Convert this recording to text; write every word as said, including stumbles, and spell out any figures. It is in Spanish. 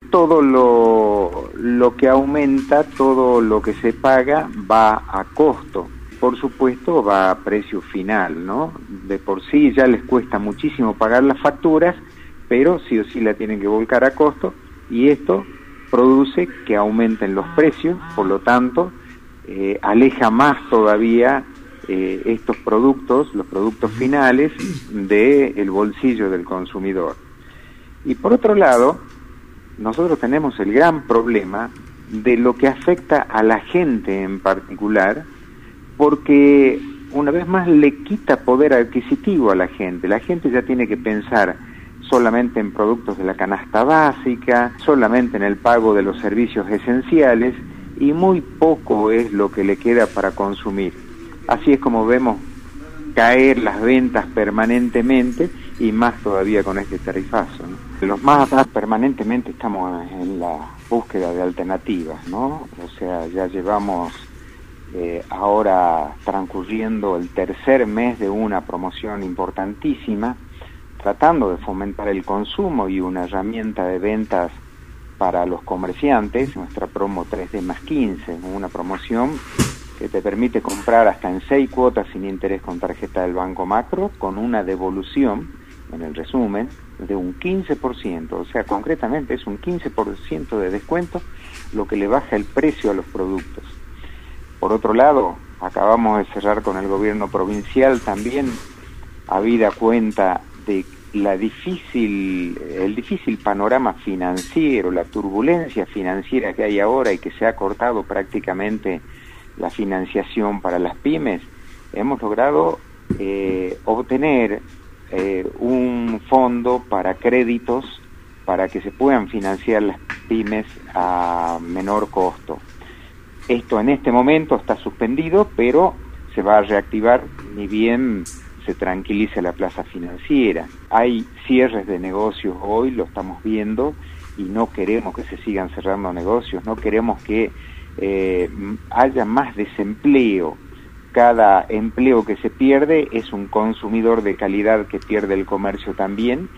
todo lo, lo que aumenta, todo lo que se paga va a costo. Por supuesto va a precio final, ¿no? De por sí ya les cuesta muchísimo pagar las facturas, pero sí o sí la tienen que volcar a costo, y esto produce que aumenten los precios, por lo tanto, eh, aleja más todavía eh, estos productos, los productos finales, del bolsillo del consumidor. Y por otro lado, nosotros tenemos el gran problema de lo que afecta a la gente en particular, porque una vez más le quita poder adquisitivo a la gente. La gente ya tiene que pensar solamente en productos de la canasta básica, solamente en el pago de los servicios esenciales, y muy poco es lo que le queda para consumir. Así es como vemos caer las ventas permanentemente, y más todavía con este tarifazo, ¿no? Los más permanentemente estamos en la búsqueda de alternativas, ¿no? O sea, ya llevamos eh, ahora transcurriendo el tercer mes de una promoción importantísima, tratando de fomentar el consumo y una herramienta de ventas para los comerciantes, nuestra promo tres D más quince, una promoción que te permite comprar hasta en seis cuotas sin interés con tarjeta del Banco Macro, con una devolución, en el resumen, de un quince por ciento, o sea, concretamente es un quince por ciento de descuento, lo que le baja el precio a los productos. Por otro lado, acabamos de cerrar con el gobierno provincial también, habida cuenta de la difícil, el difícil panorama financiero, la turbulencia financiera que hay ahora y que se ha cortado prácticamente la financiación para las pymes, hemos logrado eh, obtener eh, un fondo para créditos para que se puedan financiar las pymes a menor costo. Esto en este momento está suspendido, pero se va a reactivar ni bien se tranquilice la plaza financiera. Hay cierres de negocios hoy, lo estamos viendo, y no queremos que se sigan cerrando negocios, no queremos que eh, haya más desempleo. Cada empleo que se pierde es un consumidor de calidad que pierde el comercio también,